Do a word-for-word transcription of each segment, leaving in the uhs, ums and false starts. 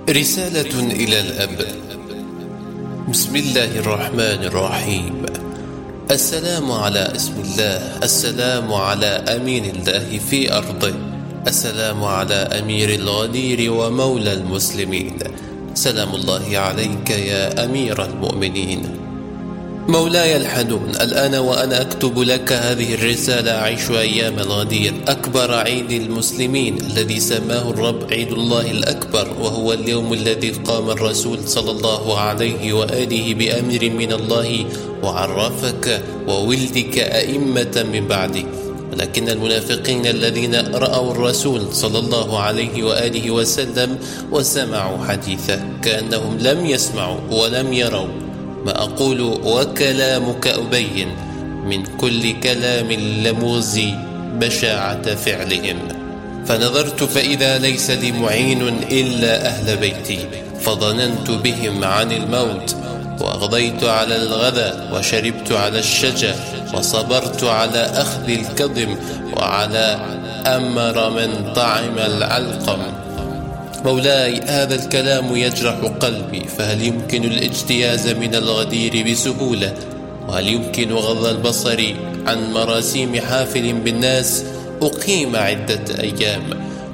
رسالة إلى الأب. بسم الله الرحمن الرحيم. السلام على اسم الله، السلام على أمين الله في أرضه، السلام على أمير الغدير ومولى المسلمين. سلام الله عليك يا أمير المؤمنين. مولاي الحنون، الآن وأنا أكتب لك هذه الرسالة أعيش أيام الغدير، أكبر عيد المسلمين الذي سماه الرب عيد الله الأكبر، وهو اليوم الذي قام الرسول صلى الله عليه وآله بأمر من الله وعرفك وولدك أئمة من بعده. ولكن المنافقين الذين رأوا الرسول صلى الله عليه وآله وسلم وسمعوا حديثه كأنهم لم يسمعوا ولم يروا ما أقول، وكلامك أبين من كل كلام لموزي بشاعة فعلهم. فنظرت فإذا ليس لي معين إلا أهل بيتي، فظننت بهم عن الموت، وأغضيت على الغذا وشربت على الشجا، وصبرت على أخذ الكظم وعلى أمر من طعم العلقم. مولاي، هذا الكلام يجرح قلبي، فهل يمكن الاجتياز من الغدير بسهولة؟ وهل يمكن غض البصر عن مراسيم حافل بالناس أقيم عدة أيام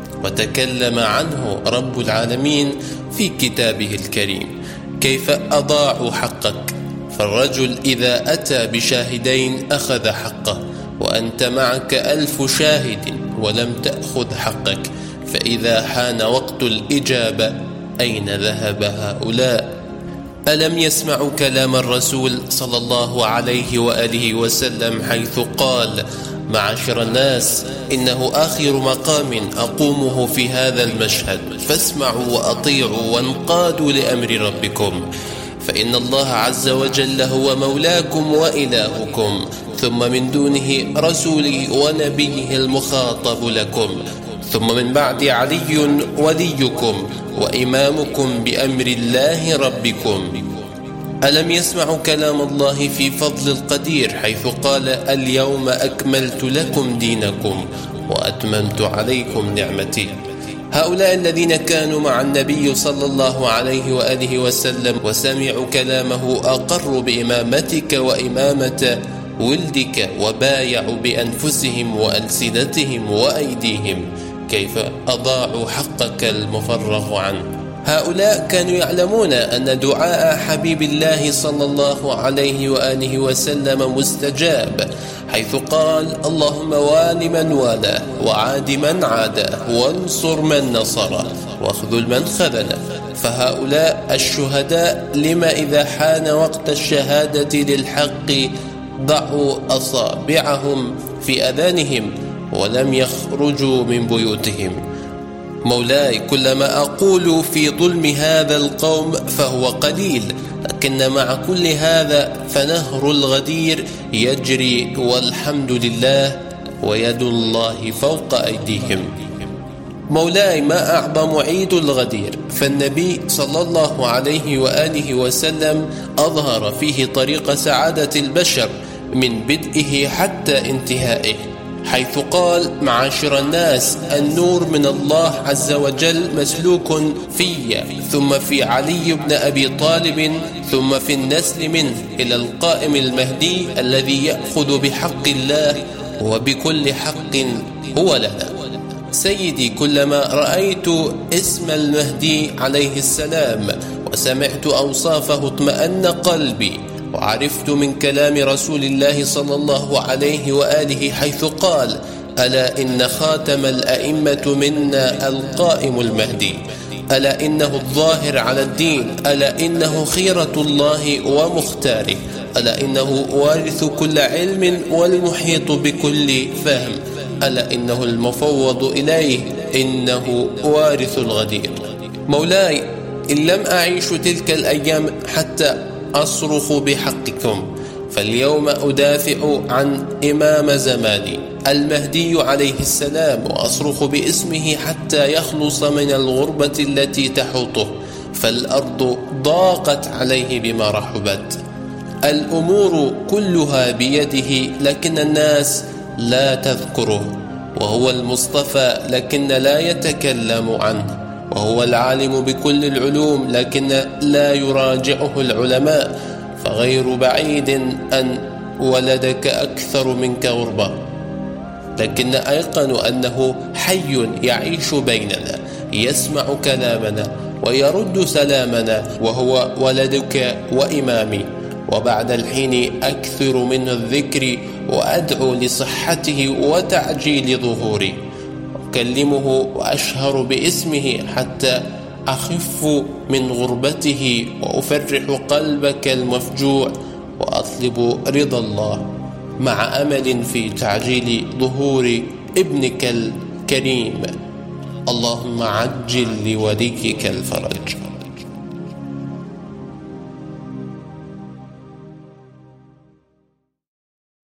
وتكلم عنه رب العالمين في كتابه الكريم؟ كيف أضاعوا حقك؟ فالرجل إذا أتى بشاهدين أخذ حقه، وأنت معك ألف شاهد ولم تأخذ حقك. فإذا حان وقت الإجابة أين ذهب هؤلاء؟ ألم يسمعوا كلام الرسول صلى الله عليه وآله وسلم حيث قال: معاشر الناس، إنه آخر مقام أقومه في هذا المشهد، فاسمعوا وأطيعوا وانقادوا لأمر ربكم، فإن الله عز وجل هو مولاكم وإلهكم، ثم من دونه رسوله ونبيه المخاطب لكم، ثم من بعد علي وليكم وإمامكم بأمر الله ربكم. ألم يسمعوا كلام الله في فضل القدير حيث قال: اليوم أكملت لكم دينكم وأتممت عليكم نعمتي؟ هؤلاء الذين كانوا مع النبي صلى الله عليه وآله وسلم وسمعوا كلامه أقروا بإمامتك وإمامة ولدك، وبايعوا بأنفسهم وألسنتهم وأيديهم. كيف أضاعوا حقك المفرغ عنه؟ هؤلاء كانوا يعلمون أن دعاء حبيب الله صلى الله عليه وآله وسلم مستجاب، حيث قال: اللهم وال من والاه، وعاد من عاداه، وانصر من نصره، واخذل من خذله. فهؤلاء الشهداء لما إذا حان وقت الشهادة للحق ضعوا أصابعهم في أذانهم ولم يخرجوا من بيوتهم. مولاي، كلما أقول في ظلم هذا القوم فهو قليل، لكن مع كل هذا فنهر الغدير يجري والحمد لله، ويد الله فوق أيديهم. مولاي، ما أعظم عيد الغدير، فالنبي صلى الله عليه وآله وسلم أظهر فيه طريق سعادة البشر من بدئه حتى انتهائه، حيث قال: معاشر الناس، النور من الله عز وجل مسلوك في، ثم في علي بن أبي طالب، ثم في النسل منه إلى القائم المهدي الذي يأخذ بحق الله وبكل حق هو لنا. سيدي، كلما رأيت اسم المهدي عليه السلام وسمعت أوصافه اطمأن قلبي، وعرفت من كلام رسول الله صلى الله عليه وآله حيث قال: ألا إن خاتم الأئمة منا القائم المهدي، ألا إنه الظاهر على الدين، ألا إنه خيرة الله ومختاره، ألا إنه وارث كل علم والمحيط بكل فهم، ألا إنه المفوض إليه، إنه وارث الغدير. مولاي، إن لم أعيش تلك الأيام حتى أصرخ بحقكم، فاليوم أدافع عن إمام زماني المهدي عليه السلام، وأصرخ باسمه حتى يخلص من الغربة التي تحوطه، فالأرض ضاقت عليه بما رحبت. الأمور كلها بيده، لكن الناس لا تذكره، وهو المصطفى لكن لا يتكلم عنه. وهو العالم بكل العلوم لكن لا يراجعه العلماء، فغير بعيد أن ولدك أكثر منك غربة، لكن أيقن أنه حي يعيش بيننا، يسمع كلامنا ويرد سلامنا، وهو ولدك وإمامي. وبعد الحين أكثر من الذكر وأدعو لصحته وتعجيل ظهوري، أكلمه وأشهر باسمه حتى أخف من غربته وأفرح قلبك المفجوع، وأطلب رضا الله مع أمل في تعجيل ظهور ابنك الكريم. اللهم عجل لوليك الفرج.